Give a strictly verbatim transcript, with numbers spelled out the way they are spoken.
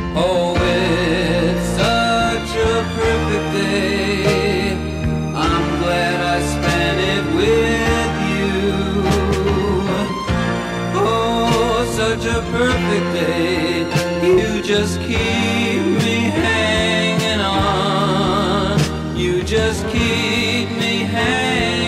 Oh, it's such a perfect day. I'm glad I spent it with you. Oh, such a perfect day. You just keep me hanging on. You just keep me hanging on.